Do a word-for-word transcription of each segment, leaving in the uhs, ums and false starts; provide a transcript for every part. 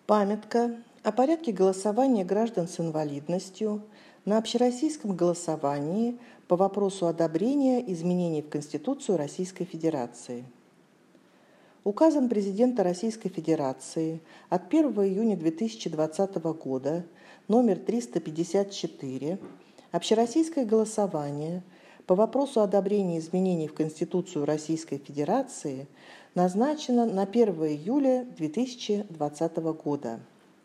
Памятка о порядке голосования граждан с инвалидностью на общероссийском голосовании по вопросу одобрения изменений в Конституцию Российской Федерации. Указом Президента Российской Федерации от первого июня две тысячи двадцатого года номер триста пятьдесят четыре общероссийское голосование по вопросу одобрения изменений в Конституцию Российской Федерации назначено на первое июля две тысячи двадцатого года.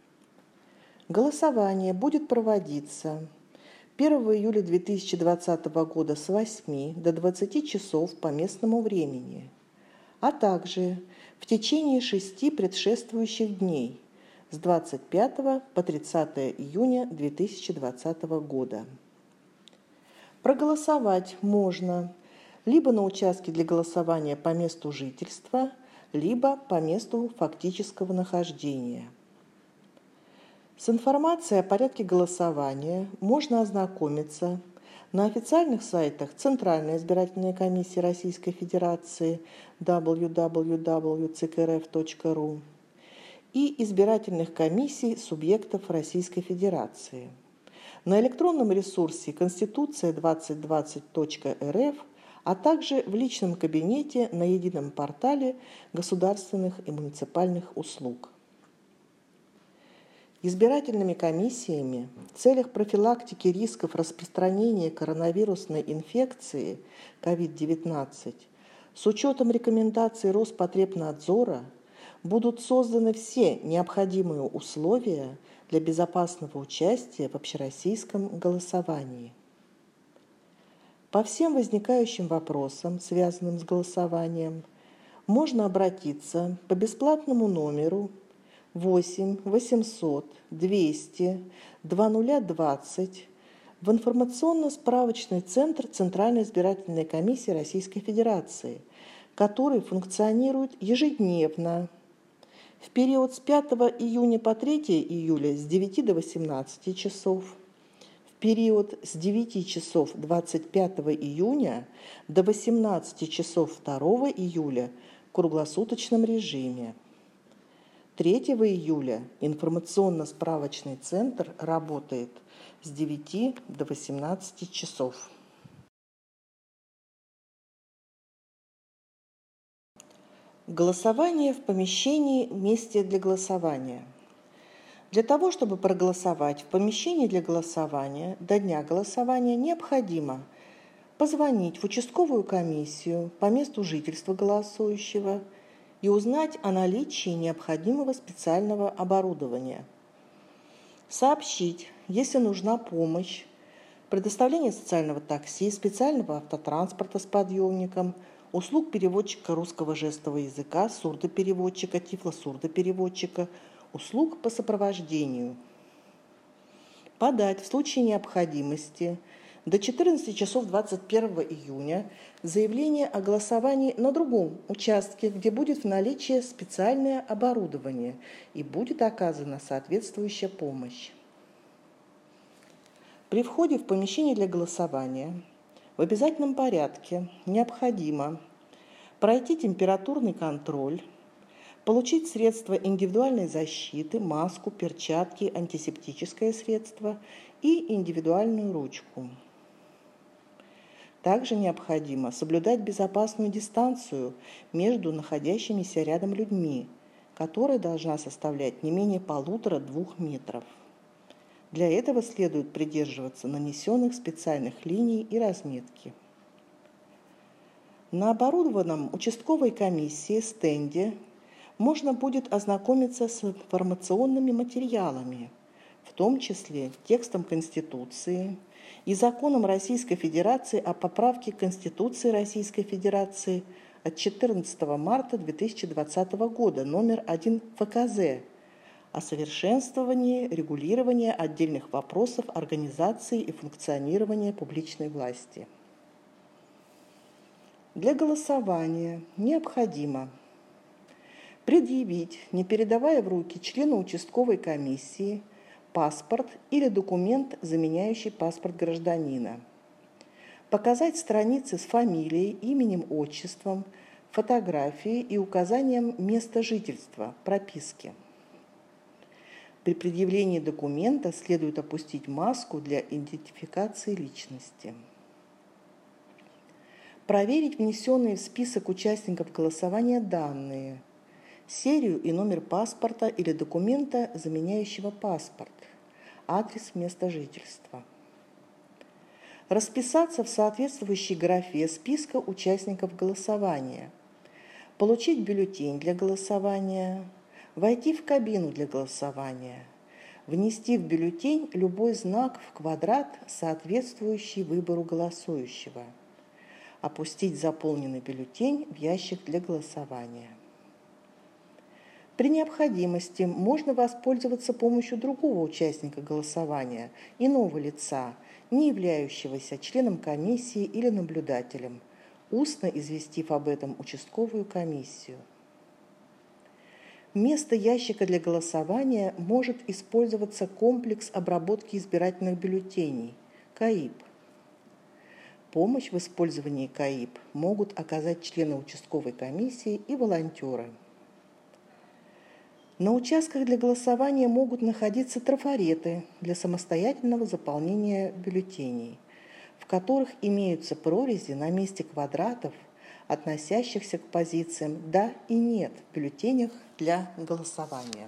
Голосование будет проводиться первого июля две тысячи двадцатого года с восьми до двадцати часов по местному времени, а также в течение шести предшествующих дней с двадцать пятого по тридцатое июня две тысячи двадцатого года. Проголосовать можно либо на участке для голосования по месту жительства, либо по месту фактического нахождения. С информацией о порядке голосования можно ознакомиться на официальных сайтах Центральной избирательной комиссии Российской Федерации дабл ю дабл ю дабл ю точка ци ка эр эф точка ру и избирательных комиссий субъектов Российской Федерации, на электронном ресурсе конституция двадцать двадцать точка эр эф, а также в личном кабинете на едином портале государственных и муниципальных услуг. Избирательными комиссиями в целях профилактики рисков распространения коронавирусной инфекции ковид девятнадцать с учетом рекомендаций Роспотребнадзора будут созданы все необходимые условия для безопасного участия в общероссийском голосовании. По всем возникающим вопросам, связанным с голосованием, можно обратиться по бесплатному номеру восемь восемьсот двести двадцать двадцать в информационно-справочный центр Центральной избирательной комиссии Российской Федерации, который функционирует ежедневно в период с пятого июня по третьего июля с девяти до восемнадцати часов, в период с девяти часов двадцать пятого июня до восемнадцати часов второго июля в круглосуточном режиме. третьего июля информационно-справочный центр работает с девяти до восемнадцати часов. Голосование в помещении «Месте для голосования». Для того, чтобы проголосовать в помещении для голосования до дня голосования, необходимо позвонить в участковую комиссию по месту жительства голосующего и узнать о наличии необходимого специального оборудования. Сообщить, если нужна помощь, предоставление социального такси, специального автотранспорта с подъемником, услуг переводчика русского жестового языка, сурдопереводчика, тифло-сурдопереводчика, услуг по сопровождению. Подать в случае необходимости до четырнадцати часов двадцать первого июня заявление о голосовании на другом участке, где будет в наличии специальное оборудование и будет оказана соответствующая помощь. При входе в помещение для голосования в обязательном порядке необходимо пройти температурный контроль, получить средства индивидуальной защиты, маску, перчатки, антисептическое средство и индивидуальную ручку. Также необходимо соблюдать безопасную дистанцию между находящимися рядом людьми, которая должна составлять не менее полутора-двух метров. Для этого следует придерживаться нанесенных специальных линий и разметки. На оборудованном участковой комиссией стенде можно будет ознакомиться с информационными материалами, в том числе текстом Конституции и законом Российской Федерации о поправке Конституции Российской Федерации от четырнадцатого марта две тысячи двадцатого года номер один эф ка зэ о совершенствовании регулирования отдельных вопросов организации и функционирования публичной власти. Для голосования необходимо предъявить, не передавая в руки члену участковой комиссии, паспорт или документ, заменяющий паспорт гражданина, показать страницы с фамилией, именем, отчеством, фотографией и указанием места жительства, прописки. При предъявлении документа следует опустить маску для идентификации личности. Проверить внесенные в список участников голосования данные, серию и номер паспорта или документа, заменяющего паспорт, адрес места жительства. Расписаться в соответствующей графе списка участников голосования, получить бюллетень для голосования, войти в кабину для голосования, внести в бюллетень любой знак в квадрат, соответствующий выбору голосующего, опустить заполненный бюллетень в ящик для голосования. При необходимости можно воспользоваться помощью другого участника голосования, иного лица, не являющегося членом комиссии или наблюдателем, устно известив об этом участковую комиссию. Вместо ящика для голосования может использоваться комплекс обработки избирательных бюллетеней – КАИБ. Помощь в использовании КАИБ могут оказать члены участковой комиссии и волонтеры. На участках для голосования могут находиться трафареты для самостоятельного заполнения бюллетеней, в которых имеются прорези на месте квадратов, относящихся к позициям «да» и «нет» в бюллетенях для голосования.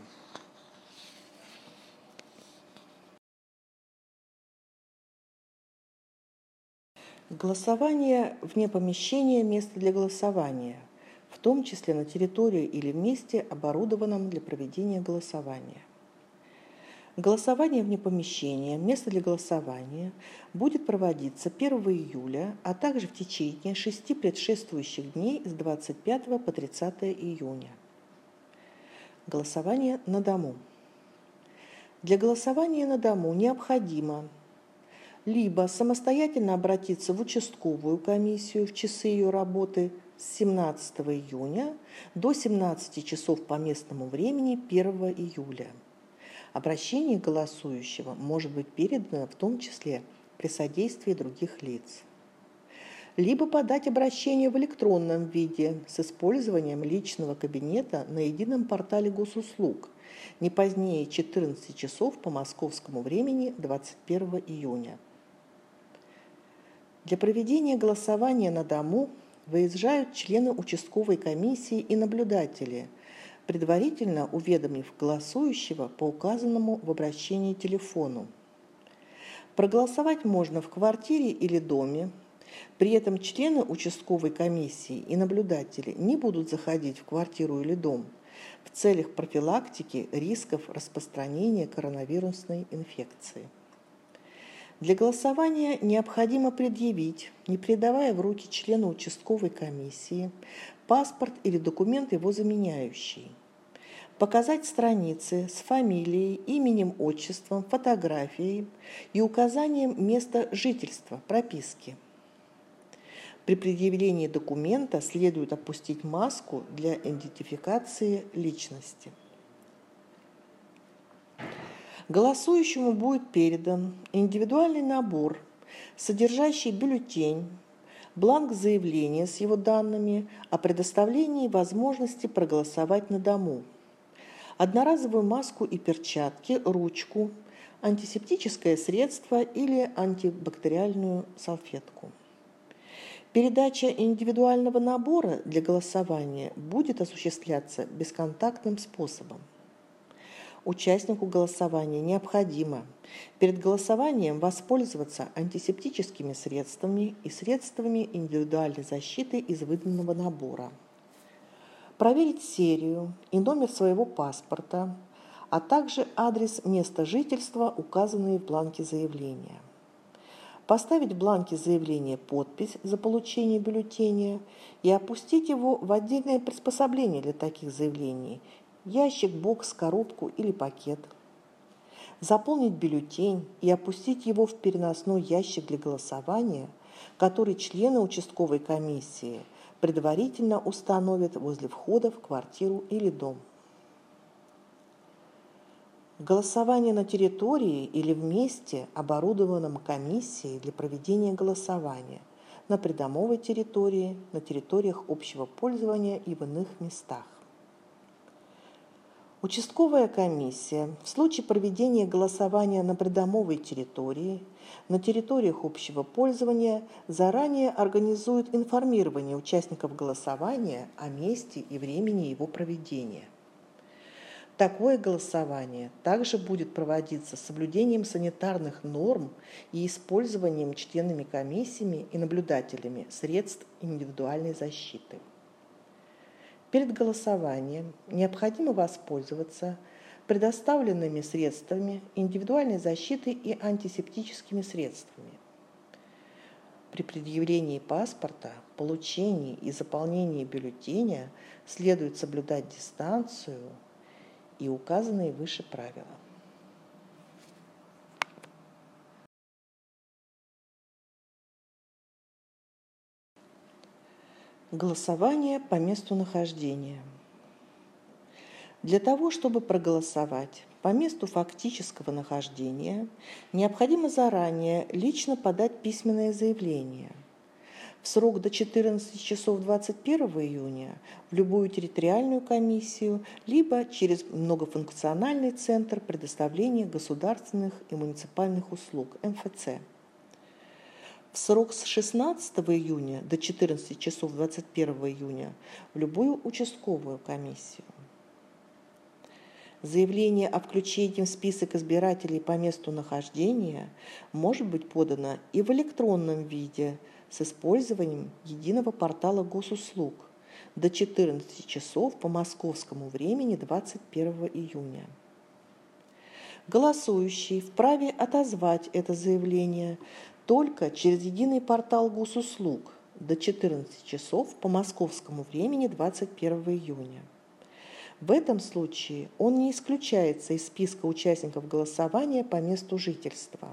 Голосование вне помещения – место для голосования, в том числе на территории или в месте, оборудованном для проведения голосования. Голосование вне помещения, место для голосования, будет проводиться первого июля, а также в течение шести предшествующих дней с двадцать пятого по тридцатое июня. Голосование на дому. Для голосования на дому необходимо либо самостоятельно обратиться в участковую комиссию в часы ее работы с семнадцатого июня до семнадцати часов по местному времени первого июля. Обращение голосующего может быть передано в том числе при содействии других лиц. Либо подать обращение в электронном виде с использованием личного кабинета на едином портале госуслуг не позднее четырнадцати часов по московскому времени двадцать первого июня. Для проведения голосования на дому выезжают члены участковой комиссии и наблюдатели, предварительно уведомив голосующего по указанному в обращении телефону. Проголосовать можно в квартире или доме, при этом члены участковой комиссии и наблюдатели не будут заходить в квартиру или дом в целях профилактики рисков распространения коронавирусной инфекции. Для голосования необходимо предъявить, не передавая в руки члена участковой комиссии, паспорт или документ его заменяющий, показать страницы с фамилией, именем, отчеством, фотографией и указанием места жительства, прописки. При предъявлении документа следует опустить маску для идентификации личности. Голосующему будет передан индивидуальный набор, содержащий бюллетень, бланк заявления с его данными о предоставлении возможности проголосовать на дому, одноразовую маску и перчатки, ручку, антисептическое средство или антибактериальную салфетку. Передача индивидуального набора для голосования будет осуществляться бесконтактным способом. Участнику голосования необходимо перед голосованием воспользоваться антисептическими средствами и средствами индивидуальной защиты из выданного набора, проверить серию и номер своего паспорта, а также адрес места жительства, указанные в бланке заявления. Поставить в бланке заявления подпись за получение бюллетеня и опустить его в отдельное приспособление для таких заявлений – ящик, бокс, коробку или пакет. Заполнить бюллетень и опустить его в переносной ящик для голосования, который члены участковой комиссии предварительно установят возле входа в квартиру или дом. Голосование на территории или в месте, оборудованном комиссией для проведения голосования, на придомовой территории, на территориях общего пользования и в иных местах. Участковая комиссия в случае проведения голосования на придомовой территории, на территориях общего пользования заранее организует информирование участников голосования о месте и времени его проведения. Такое голосование также будет проводиться с соблюдением санитарных норм и использованием членами комиссиями и наблюдателями средств индивидуальной защиты. Перед голосованием необходимо воспользоваться предоставленными средствами индивидуальной защиты и антисептическими средствами. При предъявлении паспорта, получении и заполнении бюллетеня следует соблюдать дистанцию и указанные выше правила. Голосование по месту нахождения. Для того, чтобы проголосовать по месту фактического нахождения, необходимо заранее лично подать письменное заявление в срок до четырнадцати часов двадцать первого июня в любую территориальную комиссию, либо через многофункциональный центр предоставления государственных и муниципальных услуг эм эф цэ. В срок с шестнадцатого июня до четырнадцати часов двадцать первого июня в любую участковую комиссию. Заявление о включении в список избирателей по месту нахождения может быть подано и в электронном виде с использованием единого портала госуслуг до четырнадцати часов по московскому времени двадцать первого июня. Голосующий вправе отозвать это заявление только через единый портал госуслуг до четырнадцати часов по московскому времени двадцать первого июня. В этом случае он не исключается из списка участников голосования по месту жительства.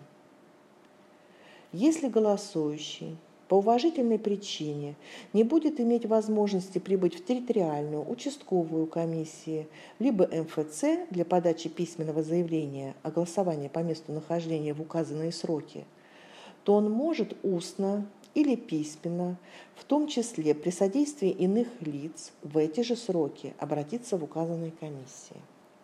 Если голосующий по уважительной причине не будет иметь возможности прибыть в территориальную участковую комиссию либо эм эф цэ для подачи письменного заявления о голосовании по месту нахождения в указанные сроки, то он может устно или письменно, в том числе при содействии иных лиц, в эти же сроки обратиться в указанные комиссии.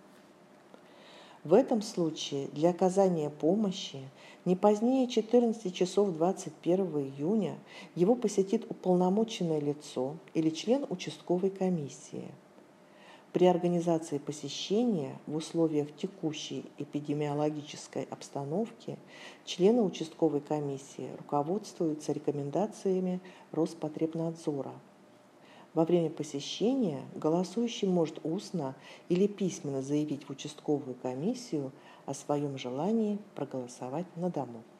В этом случае для оказания помощи не позднее четырнадцати часов двадцать первого июня его посетит уполномоченное лицо или член участковой комиссии. При организации посещения в условиях текущей эпидемиологической обстановки члены участковой комиссии руководствуются рекомендациями Роспотребнадзора. Во время посещения голосующий может устно или письменно заявить в участковую комиссию о своем желании проголосовать на дому.